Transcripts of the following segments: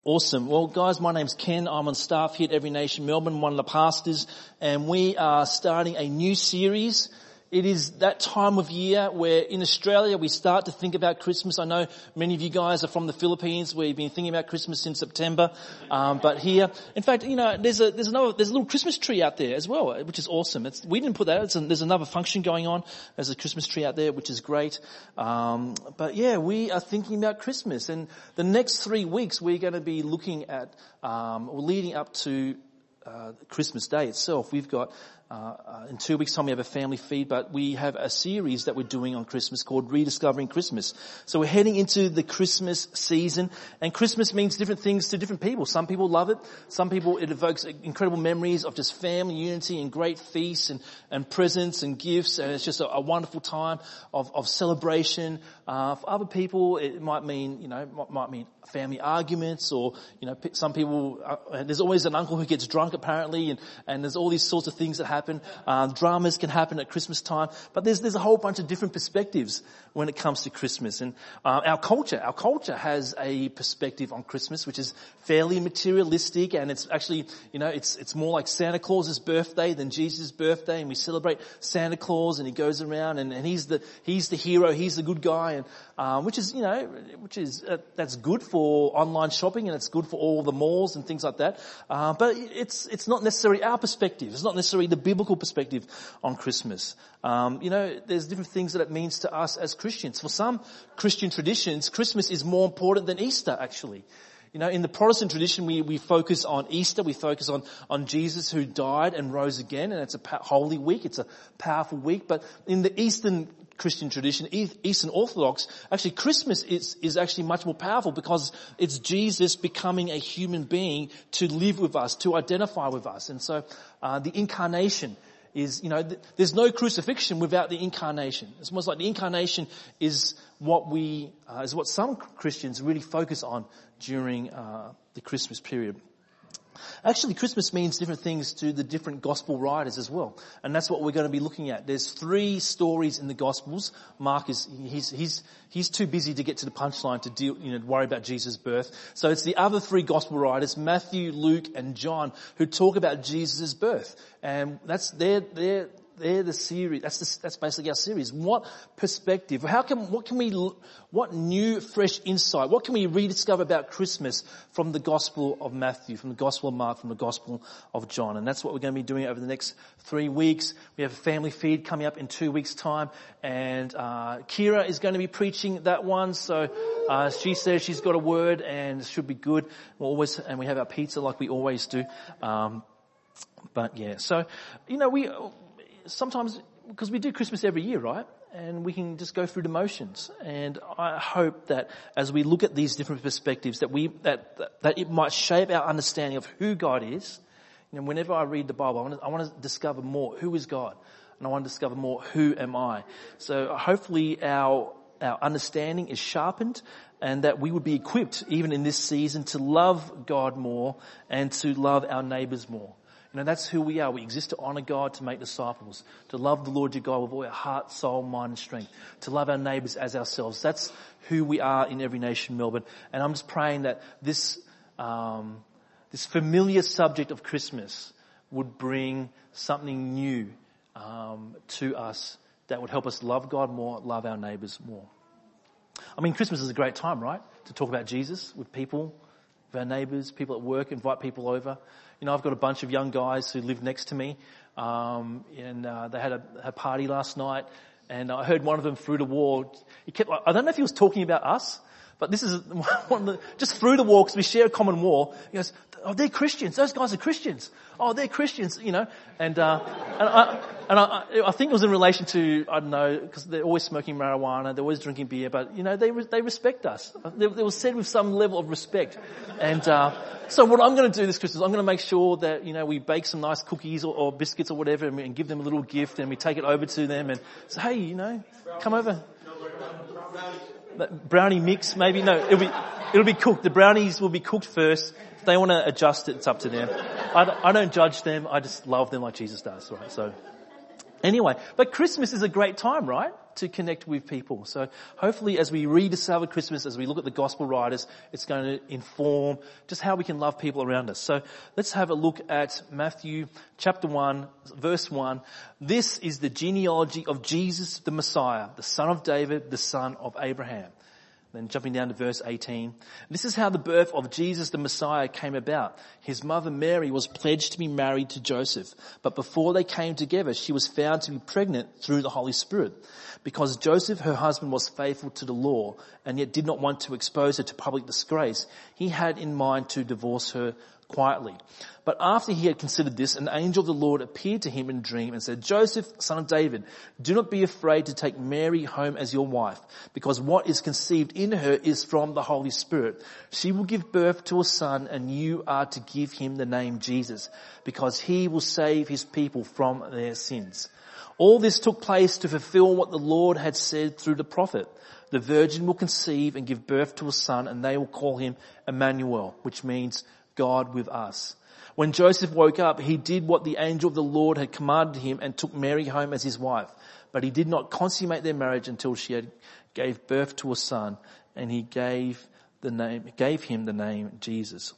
Awesome. Well, guys, my name's Ken. I'm on staff here at Every Nation Melbourne, one of the pastors, and we are starting a new series. It is that time of year where in Australia we start to think about Christmas. I know many of you guys are from the Philippines where you've been thinking about Christmas since September. But here, in fact, there's a little Christmas tree out there as well, which is awesome. We didn't put that. There's another function going on. There's a Christmas tree out there, which is great. But yeah, we are thinking about Christmas, and the next 3 weeks we're going to be looking at, leading up to Christmas Day itself. We've got in 2 weeks' time we have a family feed, but we have a series that we're doing on Christmas called Rediscovering Christmas. So we're heading into the Christmas season, and Christmas means different things to different people. Some people love it. Some people, it evokes incredible memories of just family unity and great feasts and presents and gifts, and it's just a wonderful time of celebration. For other people, it might mean, family arguments, or, some people, there's always an uncle who gets drunk apparently, and there's all these sorts of things that happen. Dramas can happen at Christmas time, but there's a whole bunch of different perspectives when it comes to Christmas. And our culture has a perspective on Christmas which is fairly materialistic, and it's actually, it's more like Santa Claus's birthday than Jesus' birthday, and we celebrate Santa Claus, and he goes around and he's the hero, he's the good guy, and which is that's good for online shopping, and it's good for all the malls and things like that. But it's not necessarily our perspective. It's not necessarily the biblical perspective on Christmas. There's different things that it means to us as Christians. For some Christian traditions, Christmas is more important than Easter, actually. In the Protestant tradition, we focus on Easter, we focus on Jesus who died and rose again, and it's a holy week, it's a powerful week. But in the Eastern Christian tradition, Eastern Orthodox, actually Christmas is actually much more powerful because it's Jesus becoming a human being to live with us, to identify with us. And so the incarnation is, there's no crucifixion without the incarnation. It's almost like the incarnation is what some Christians really focus on during the Christmas period. Actually, Christmas means different things to the different gospel writers as well, and that's what we're going to be looking at. There's 3 stories in the Gospels. Mark he's too busy to get to the punchline to worry about Jesus' birth. So it's the other 3 gospel writers, Matthew, Luke, and John, who talk about Jesus' birth, and that's they're the series. That's basically our series. What perspective? What new, fresh insight? What can we rediscover about Christmas from the Gospel of Matthew, from the Gospel of Mark, from the Gospel of John? And that's what we're going to be doing over the next 3 weeks. We have a family feed coming up in 2 weeks' time, and Kira is going to be preaching that one. So she says she's got a word, and it should be good. And we have our pizza like we always do. But yeah, so we. Sometimes, because we do Christmas every year, right? And we can just go through the motions. And I hope that as we look at these different perspectives, that it might shape our understanding of who God is. Whenever I read the Bible, I want to discover more who is God, and I want to discover more who am I. So hopefully our understanding is sharpened, and that we would be equipped even in this season to love God more and to love our neighbours more. That's who we are. We exist to honour God, to make disciples, to love the Lord your God with all our heart, soul, mind and strength, to love our neighbours as ourselves. That's who we are in Every Nation Melbourne. And I'm just praying that this familiar subject of Christmas would bring something new to us that would help us love God more, love our neighbours more. Christmas is a great time, right? To talk about Jesus with people, with our neighbours, people at work, invite people over. I've got a bunch of young guys who live next to me, and they had a party last night, and I heard one of them through the wall. I don't know if he was talking about us, but this is one of the, just through the wall, because we share a common wall. He goes, "Oh, they're Christians. Those guys are Christians. Oh, they're Christians," and I think it was in relation to, I don't know, because they're always smoking marijuana, they're always drinking beer, but they respect us. It was said with some level of respect, and so what I'm going to do this Christmas, I'm going to make sure that we bake some nice cookies or biscuits or whatever, and give them a little gift, and we take it over to them and say, "Hey, come over." Brownie mix, maybe? No, it'll be cooked. The brownies will be cooked first. If they want to adjust it, it's up to them. I don't judge them. I just love them like Jesus does, right? So, anyway, but Christmas is a great time, right? to connect with people. So hopefully as we rediscover Christmas, as we look at the gospel writers, it's going to inform just how we can love people around us. So let's have a look at Matthew chapter 1, verse 1. This is the genealogy of Jesus the Messiah, the son of David, the son of Abraham. Then jumping down to verse 18. This is how the birth of Jesus the Messiah came about. His mother Mary was pledged to be married to Joseph, but before they came together, she was found to be pregnant through the Holy Spirit. Because Joseph, her husband, was faithful to the law and yet did not want to expose her to public disgrace, he had in mind to divorce her quietly. But after he had considered this, an angel of the Lord appeared to him in a dream and said, Joseph, son of David, do not be afraid to take Mary home as your wife, because what is conceived in her is from the Holy Spirit. She will give birth to a son, and you are to give him the name Jesus, because he will save his people from their sins. All this took place to fulfill what the Lord had said through the prophet. The virgin will conceive and give birth to a son, and they will call him Emmanuel, which means God with us. When Joseph woke up, he did what the angel of the Lord had commanded him and took Mary home as his wife. But he did not consummate their marriage until she had gave birth to a son, and he gave him the name Jesus.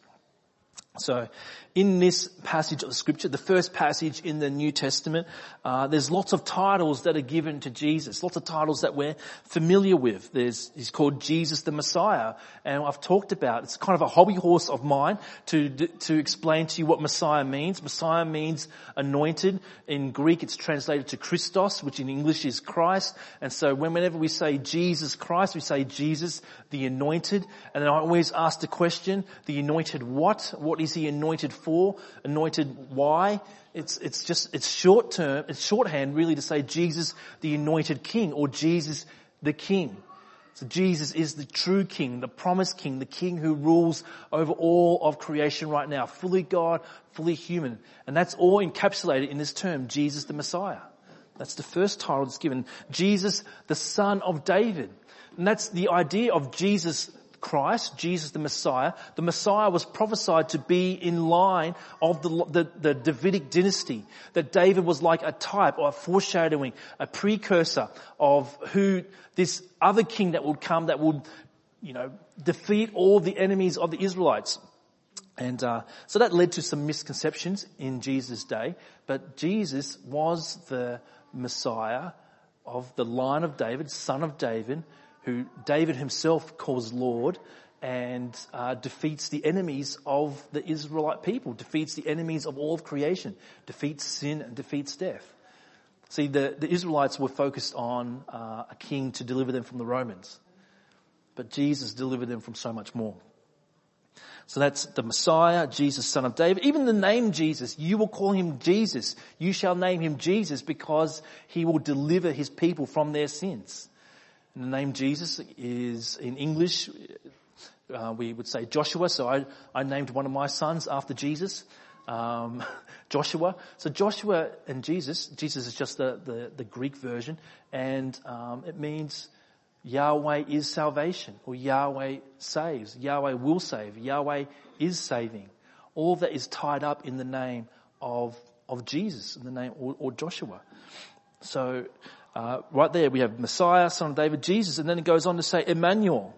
So in this passage of scripture, the first passage in the New Testament, there's lots of titles that are given to Jesus, lots of titles that we're familiar with. He's called Jesus the Messiah, and I've talked about, it's kind of a hobby horse of mine to explain to you what Messiah means. Messiah means anointed. In Greek it's translated to Christos, which in English is Christ. And so whenever we say Jesus Christ, we say Jesus the anointed. And then I always ask the question, the anointed what? What is he anointed for? Anointed why? It's short term, it's shorthand really to say Jesus the anointed king, or Jesus the king. So Jesus is the true king, the promised king, the king who rules over all of creation right now, fully God, fully human. And that's all encapsulated in this term, Jesus the Messiah. That's the first title that's given. Jesus, the son of David. And that's the idea of Jesus Christ, Jesus the Messiah. The Messiah was prophesied to be in line of the Davidic dynasty. That David was like a type or a foreshadowing, a precursor of who this other king that would come, that would, defeat all the enemies of the Israelites. And so that led to some misconceptions in Jesus' day. But Jesus was the Messiah of the line of David, son of David, who David himself calls Lord, and defeats the enemies of the Israelite people, defeats the enemies of all of creation, defeats sin and defeats death. See, the Israelites were focused on a king to deliver them from the Romans, but Jesus delivered them from so much more. So that's the Messiah, Jesus, son of David. Even the name Jesus, you will call him Jesus. You shall name him Jesus, because he will deliver his people from their sins. And the name Jesus is, in English, we would say Joshua. So I named one of my sons after Jesus, Joshua. So Joshua and Jesus is just the Greek version, and it means Yahweh is salvation, or Yahweh saves, Yahweh will save, Yahweh is saving. All of that is tied up in the name of Jesus, in the name, or Joshua. So right there we have Messiah, son of David, Jesus, and then it goes on to say Emmanuel.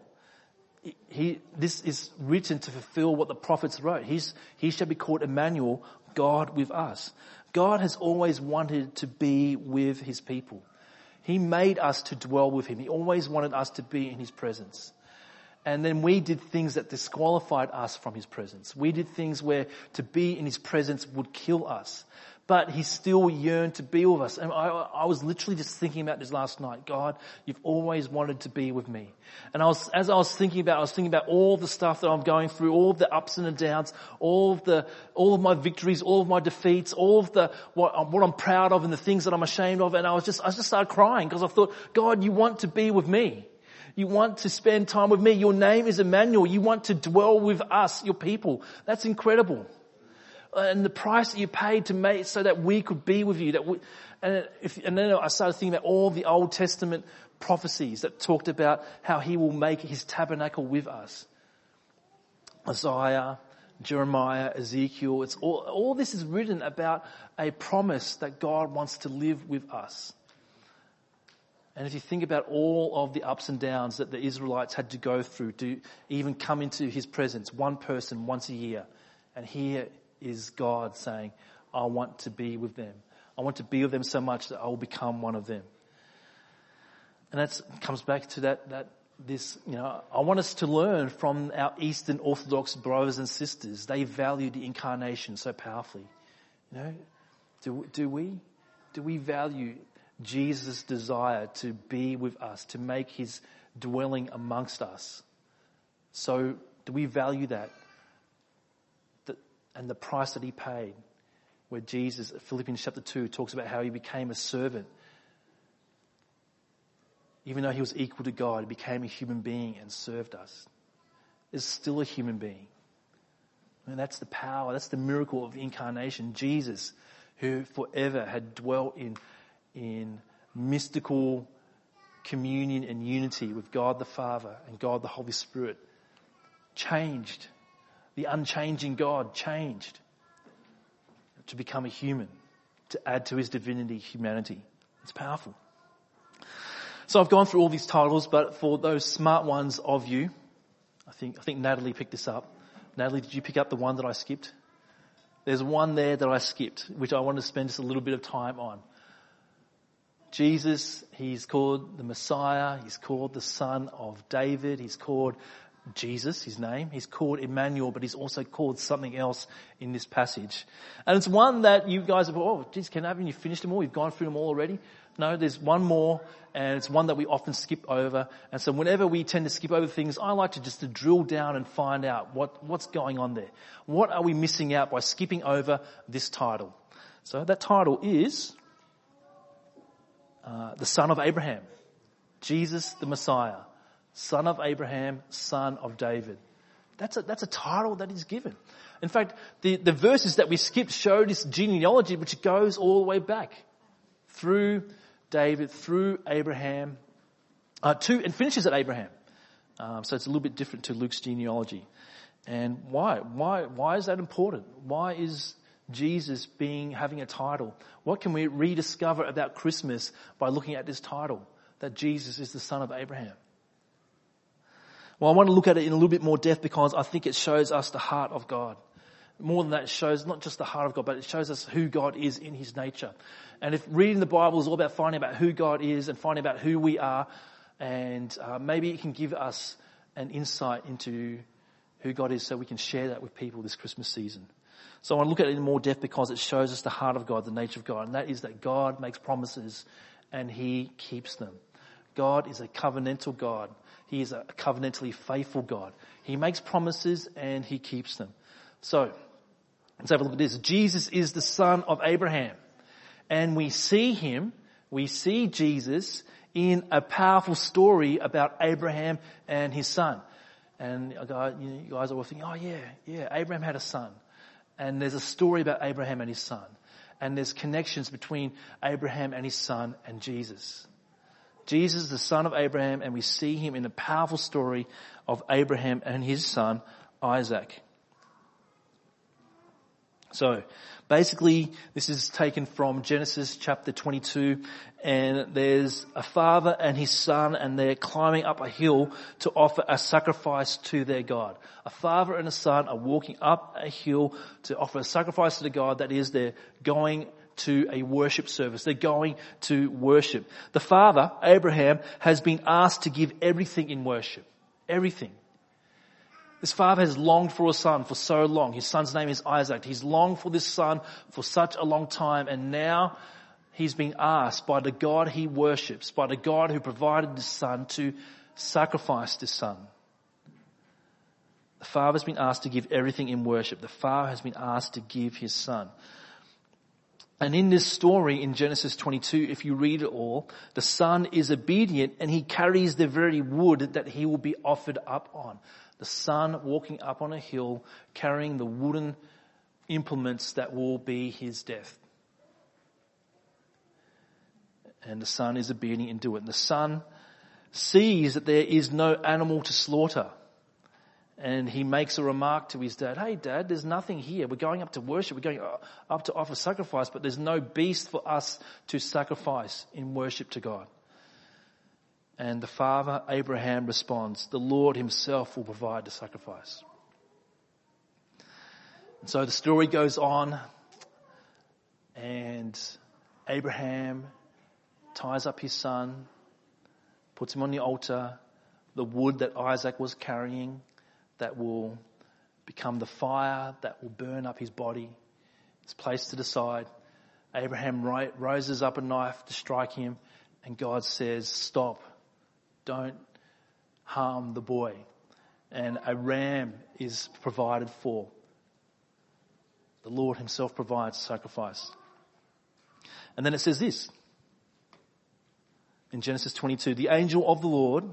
This is written to fulfill what the prophets wrote. He shall be called Emmanuel, God with us. God has always wanted to be with his people. He made us to dwell with him. He always wanted us to be in his presence. And then we did things that disqualified us from his presence. We did things where to be in his presence would kill us. But he still yearned to be with us. And I was literally just thinking about this last night. God, you've always wanted to be with me. And as I was thinking about all the stuff that I'm going through, all of the ups and the downs, all of my victories, all of my defeats, all of what I'm proud of and the things that I'm ashamed of. And I just started crying, because I thought, God, you want to be with me. You want to spend time with me. Your name is Emmanuel. You want to dwell with us, your people. That's incredible. And the price that you paid to make so that we could be with you. And then I started thinking about all the Old Testament prophecies that talked about how he will make his tabernacle with us. Isaiah, Jeremiah, Ezekiel. It's all this is written about a promise that God wants to live with us. And if you think about all of the ups and downs that the Israelites had to go through to even come into his presence, one person once a year. And here is God saying, I want to be with them. I want to be with them so much that I will become one of them. And that comes back to I want us to learn from our Eastern Orthodox brothers and sisters. They value the incarnation so powerfully. Do we value Jesus' desire to be with us, to make his dwelling amongst us? So do we value that and the price that he paid, where Jesus, Philippians chapter 2, talks about how he became a servant. Even though he was equal to God, he became a human being and served us. Is still a human being. And that's the power, that's the miracle of the incarnation. Jesus, who forever had dwelt in mystical communion and unity with God the Father and God the Holy Spirit, changed. The unchanging God changed to become a human, to add to his divinity humanity. It's powerful. So I've gone through all these titles, but for those smart ones of you, I think Natalie picked this up. Natalie, did you pick up the one that I skipped? There's one there that I skipped, which I want to spend just a little bit of time on. Jesus, he's called the Messiah. He's called the Son of David. He's called Jesus, his name. He's called Emmanuel, but he's also called something else in this passage. And it's one that you guys have, haven't you finished them all? You've gone through them all already? No, there's one more, and it's one that we often skip over. And so whenever we tend to skip over things, I like to drill down and find out what's going on there. What are we missing out by skipping over this title? So that title is the Son of Abraham. Jesus the Messiah. Son of Abraham, Son of David. That's a title that is given. In fact, the verses that we skipped show this genealogy which goes all the way back through David, through Abraham, and finishes at Abraham. So it's a little bit different to Luke's genealogy. And why? Why is that important? Why is Jesus having a title? What can we rediscover about Christmas by looking at this title? That Jesus is the Son of Abraham. Well, I want to look at it in a little bit more depth because I think it shows us the heart of God. More than that, it shows not just the heart of God, but it shows us who God is in his nature. And if reading the Bible is all about finding out who God is and finding out who we are, and maybe it can give us an insight into who God is so we can share that with people this Christmas season. So I want to look at it in more depth because it shows us the heart of God, the nature of God, and that is that God makes promises and he keeps them. God is a covenantal God. He is a covenantally faithful God. He makes promises and he keeps them. So, let's have a look at this. Jesus is the Son of Abraham. And we see Jesus in a powerful story about Abraham and his son. And you guys are all thinking, Abraham had a son. And there's a story about Abraham and his son. And there's connections between Abraham and his son and Jesus. Jesus is the son of Abraham, and we see him in the powerful story of Abraham and his son, Isaac. So, basically, this is taken from Genesis chapter 22, and there's a father and his son, and they're climbing up a hill to offer a sacrifice to their God. A father and a son are walking up a hill to offer a sacrifice to the God. That is, they're going to a worship service. They're going to worship. The father, Abraham, has been asked to give everything in worship. Everything. This father has longed for a son for so long. His son's name is Isaac. He's longed for this son for such a long time, and now he's been asked by the God he worships, by the God who provided this son, to sacrifice this son. The father's been asked to give everything in worship. The father has been asked to give his son. And in this story in Genesis 22, if you read it all, the son is obedient and he carries the very wood that he will be offered up on. The son walking up on a hill, carrying the wooden implements that will be his death. And the son is obedient and do it. And the son sees that there is no animal to slaughter. And he makes a remark to his dad, "Hey Dad, there's nothing here. We're going up to worship. We're going up to offer sacrifice, but there's no beast for us to sacrifice in worship to God." And the father, Abraham, responds, the Lord himself will provide the sacrifice. And so the story goes on, and Abraham ties up his son, puts him on the altar, the wood that Isaac was carrying that will become the fire that will burn up his body. It's placed to the side. Abraham raises up a knife to strike him, and God says, stop, don't harm the boy. And a ram is provided for. The Lord himself provides sacrifice. And then it says this, in Genesis 22, the angel of the Lord,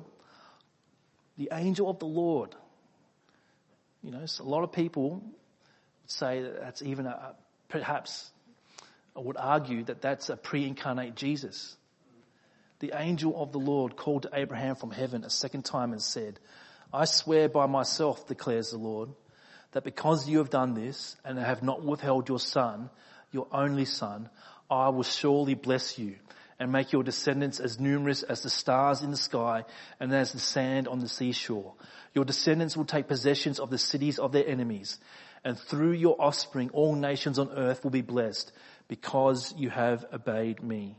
you know, so a lot of people would say that that's even perhaps I would argue that that's a pre-incarnate Jesus. The angel of the Lord called to Abraham from heaven a second time and said, I swear by myself, declares the Lord, that because you have done this and have not withheld your son, your only son, I will surely bless you and make your descendants as numerous as the stars in the sky and as the sand on the seashore. Your descendants will take possessions of the cities of their enemies, and through your offspring all nations on earth will be blessed because you have obeyed me.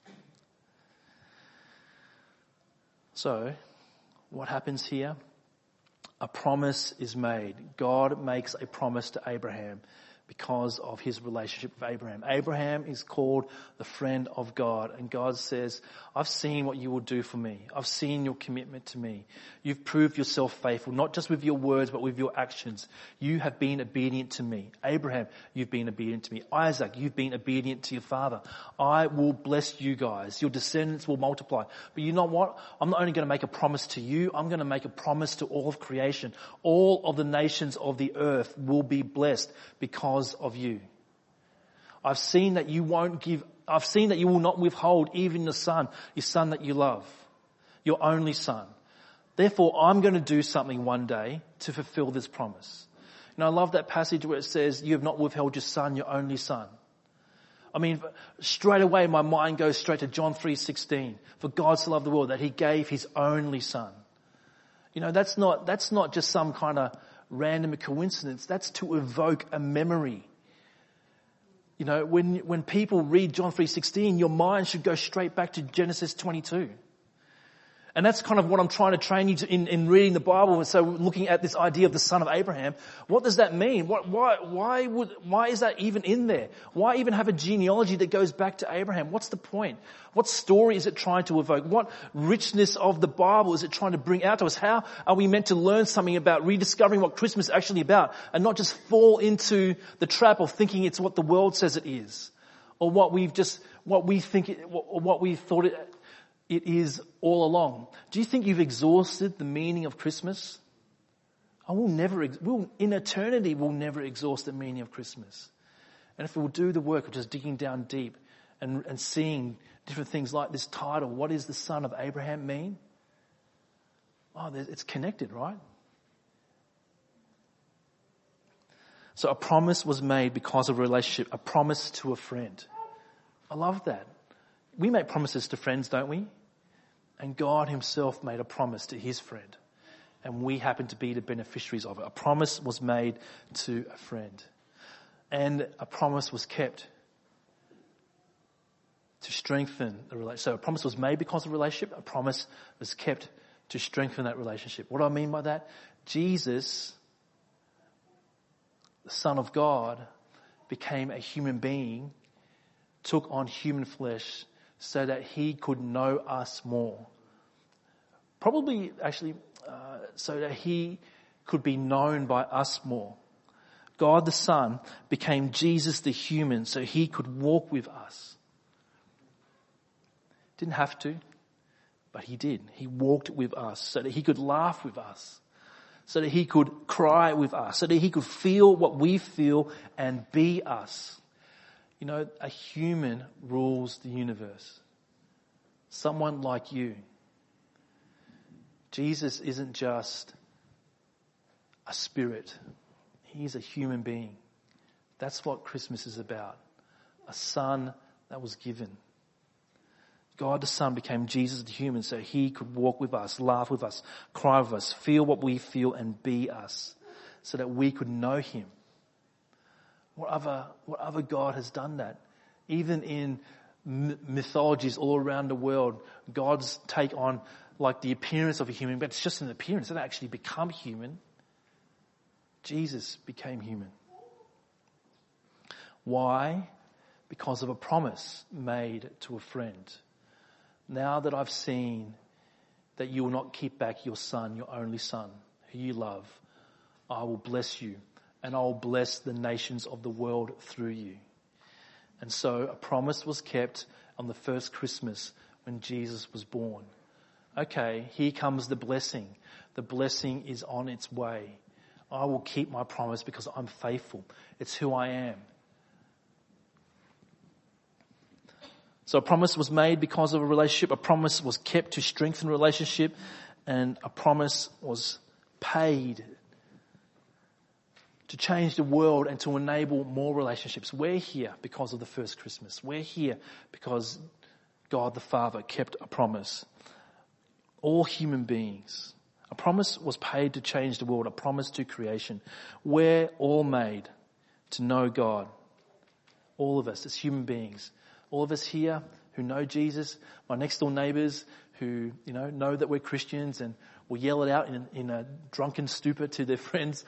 So, what happens here? A promise is made. God makes a promise to Abraham because of his relationship with Abraham. Abraham is called the friend of God, and God says, I've seen what you will do for me. I've seen your commitment to me. You've proved yourself faithful, not just with your words, but with your actions. You have been obedient to me. Abraham, you've been obedient to me. Isaac, you've been obedient to your father. I will bless you guys. Your descendants will multiply. But you know what? I'm not only going to make a promise to you, I'm going to make a promise to all of creation. All of the nations of the earth will be blessed because of you. I've seen that you will not withhold even your son that you love, your only son. Therefore, I'm going to do something one day to fulfill this promise. And I love that passage where it says, you have not withheld your son, your only son. I mean, straight away my mind goes straight to John 3:16. For God so loved the world that he gave his only son. You know, that's not just some kind of random coincidence. That's to evoke a memory. You know, when people read John 3:16, your mind should go straight back to Genesis 22. And that's kind of what I'm trying to train you to in reading the Bible. And so looking at this idea of the son of Abraham, what does that mean? Why is that even in there? Why even have a genealogy that goes back to Abraham? What's the point? What story is it trying to evoke? What richness of the Bible is it trying to bring out to us? How are we meant to learn something about rediscovering what Christmas is actually about and not just fall into the trap of thinking it's what the world says it is, or what we thought it is all along? Do you think you've exhausted the meaning of Christmas? In eternity, we'll never exhaust the meaning of Christmas. And if we'll do the work of just digging down deep and seeing different things like this title, what does the son of Abraham mean? Oh, it's connected, right? So a promise was made because of a relationship, a promise to a friend. I love that. We make promises to friends, don't we? And God himself made a promise to his friend. And we happen to be the beneficiaries of it. A promise was made to a friend. And a promise was kept to strengthen the relationship. So a promise was made because of a relationship. A promise was kept to strengthen that relationship. What do I mean by that? Jesus, the Son of God, became a human being, took on human flesh, so that he could know us more. Probably, actually, so that he could be known by us more. God the Son became Jesus the human so he could walk with us. Didn't have to, but he did. He walked with us so that he could laugh with us, so that he could cry with us, so that he could feel what we feel and be us. You know, a human rules the universe. Someone like you. Jesus isn't just a spirit. He's a human being. That's what Christmas is about. A son that was given. God the Son became Jesus the human so he could walk with us, laugh with us, cry with us, feel what we feel and be us so that we could know him. What other God has done that? Even in mythologies all around the world, God's take on like the appearance of a human, but it's just an appearance. It doesn't actually become human. Jesus became human. Why? Because of a promise made to a friend. Now that I've seen that you will not keep back your son, your only son, who you love, I will bless you and I will bless the nations of the world through you. And so a promise was kept on the first Christmas when Jesus was born. Okay, here comes the blessing. The blessing is on its way. I will keep my promise because I'm faithful. It's who I am. So a promise was made because of a relationship. A promise was kept to strengthen a relationship. And a promise was paid to change the world and to enable more relationships. We're here because of the first Christmas. We're here because God the Father kept a promise. All human beings. A promise was paid to change the world, a promise to creation. We're all made to know God. All of us as human beings. All of us here who know Jesus, my next door neighbours who, know that we're Christians and will yell it out in a drunken stupor to their friends.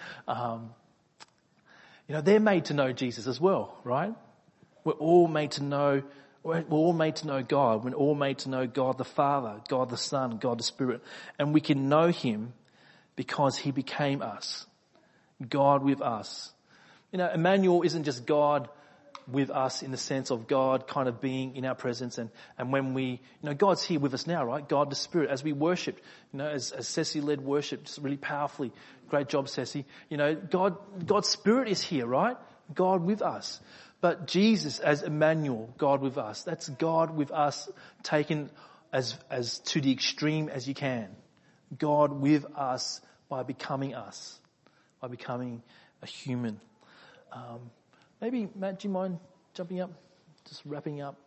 They're made to know Jesus as well, right? We're all made to know God. We're all made to know God the Father, God the Son, God the Spirit. And we can know him because he became us. God with us. Emmanuel isn't just God with us in the sense of God kind of being in our presence and when we, God's here with us now, right? God the Spirit, as we worship, as Ceci led worship just really powerfully. Great job, Ceci. God's Spirit is here, right? God with us. But Jesus as Emmanuel, God with us. That's God with us taken as to the extreme as you can. God with us by becoming us, by becoming a human. Maybe, Matt, do you mind jumping up? Just wrapping up.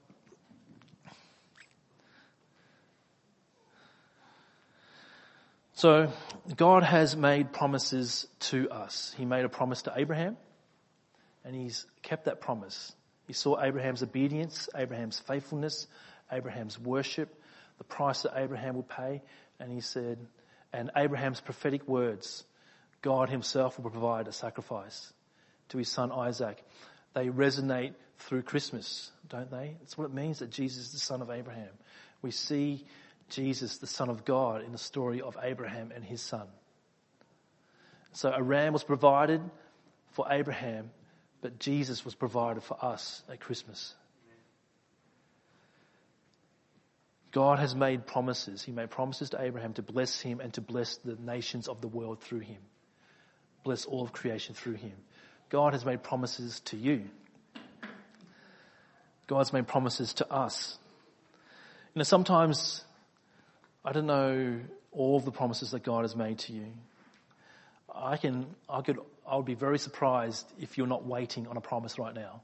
So, God has made promises to us. He made a promise to Abraham. And he's kept that promise. He saw Abraham's obedience, Abraham's faithfulness, Abraham's worship, the price that Abraham would pay. And he said, and Abraham's prophetic words, God himself will provide a sacrifice to his son Isaac. They resonate through Christmas, don't they? That's what it means that Jesus is the son of Abraham. We see Jesus, the son of God, in the story of Abraham and his son. So a ram was provided for Abraham, but Jesus was provided for us at Christmas. God has made promises. He made promises to Abraham to bless him and to bless the nations of the world through him. Bless all of creation through him. God has made promises to you. God's made promises to us. Sometimes I don't know all of the promises that God has made to you. I would be very surprised if you're not waiting on a promise right now.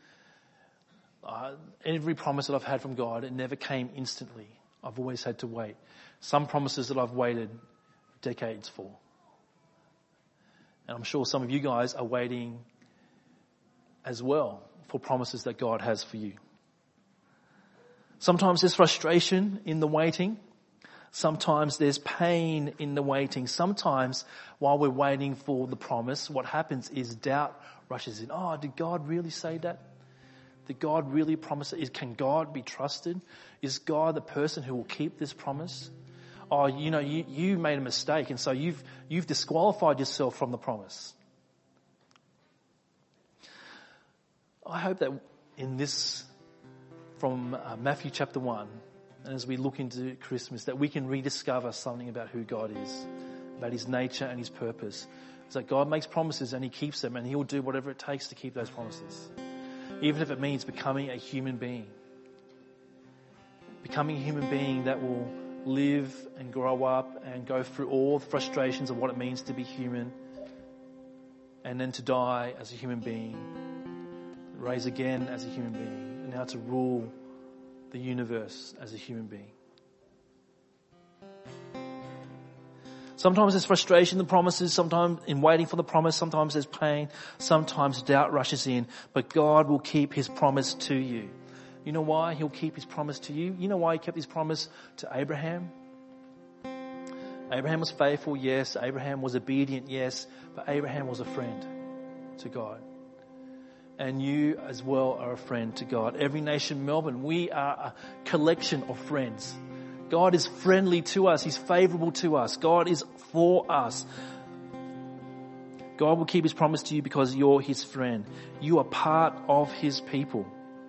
Every promise that I've had from God, it never came instantly. I've always had to wait. Some promises that I've waited decades for. And I'm sure some of you guys are waiting as well for promises that God has for you. Sometimes there's frustration in the waiting. Sometimes there's pain in the waiting. Sometimes while we're waiting for the promise, what happens is doubt rushes in. Oh, did God really say that? Did God really promise it? Can God be trusted? Is God the person who will keep this promise? Oh, you made a mistake and so you've disqualified yourself from the promise. I hope that in this, from Matthew chapter 1, and as we look into Christmas, that we can rediscover something about who God is, about his nature and his purpose. It's that God makes promises and he keeps them and he will do whatever it takes to keep those promises. Even if it means becoming a human being. Becoming a human being that will live and grow up and go through all the frustrations of what it means to be human, and then to die as a human being, raise again as a human being, and now to rule the universe as a human being. Sometimes there's frustration in the promises, sometimes in waiting for the promise, sometimes there's pain, sometimes doubt rushes in, but God will keep his promise to you. You know why he'll keep his promise to you? You know why he kept his promise to Abraham? Abraham was faithful, yes. Abraham was obedient, yes. But Abraham was a friend to God. And you as well are a friend to God. Every Nation Melbourne, we are a collection of friends. God is friendly to us. He's favorable to us. God is for us. God will keep his promise to you because you're his friend. You are part of his people.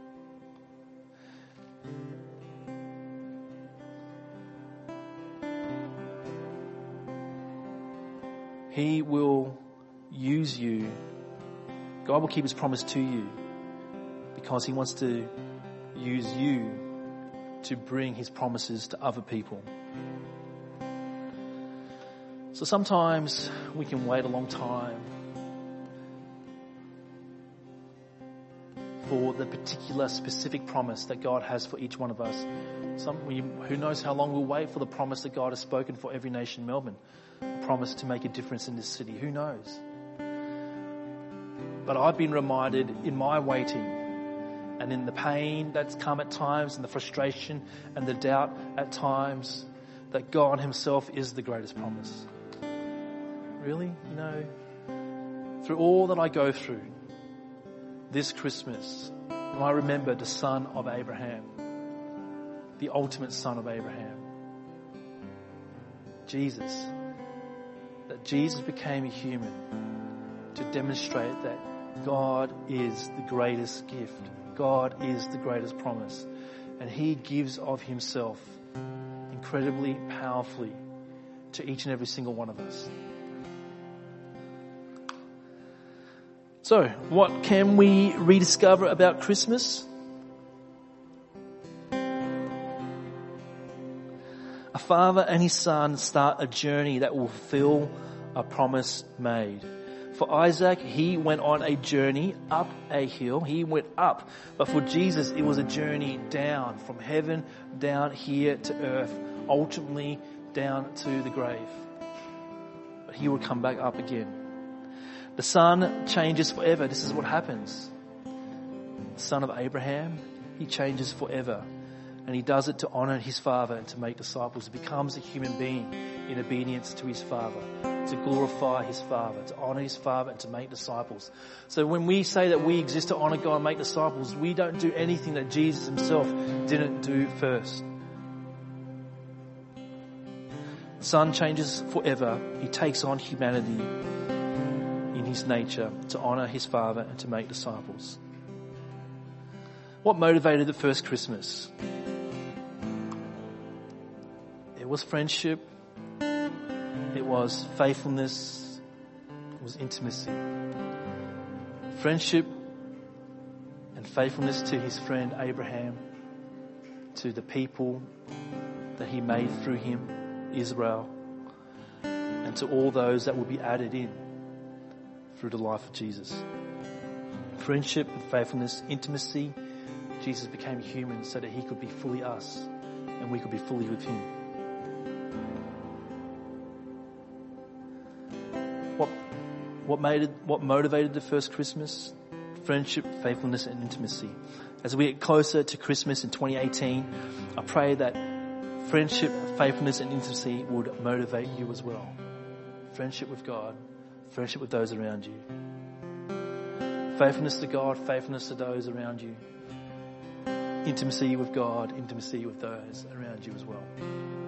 He will use you. God will keep his promise to you because he wants to use you to bring his promises to other people. So sometimes we can wait a long time for the particular specific promise that God has for each one of us. Who knows how long we'll wait for the promise that God has spoken for Every Nation Melbourne, a promise to make a difference in this city. Who knows? But I've been reminded in my waiting and in the pain that's come at times and the frustration and the doubt at times that God himself is the greatest promise. Really? Through all that I go through this Christmas, when I remember the son of Abraham, the ultimate son of Abraham, Jesus, that Jesus became a human to demonstrate that God is the greatest gift. God is the greatest promise. And he gives of himself incredibly powerfully to each and every single one of us. So, what can we rediscover about Christmas? A father and his son start a journey that will fulfill a promise made. For Isaac, he went on a journey up a hill. He went up. But for Jesus, it was a journey down from heaven, down here to earth, ultimately down to the grave. But he would come back up again. The son changes forever. This is what happens. The son of Abraham, he changes forever. And he does it to honor his father and to make disciples. He becomes a human being in obedience to his father, to glorify his father, to honor his father and to make disciples. So when we say that we exist to honor God and make disciples, we don't do anything that Jesus himself didn't do first. The son changes forever. He takes on humanity in his nature to honor his father and to make disciples. What motivated the first Christmas? It was friendship, it was faithfulness, it was intimacy. Friendship and faithfulness to his friend Abraham, to the people that he made through him, Israel, and to all those that will be added in through the life of Jesus. Friendship and faithfulness, intimacy. Jesus became human so that he could be fully us and we could be fully with him. What motivated the first Christmas? Friendship, faithfulness, and intimacy. As we get closer to Christmas in 2018, I pray that friendship, faithfulness, and intimacy would motivate you as well. Friendship with God, friendship with those around you. Faithfulness to God, faithfulness to those around you. Intimacy with God, intimacy with those around you as well.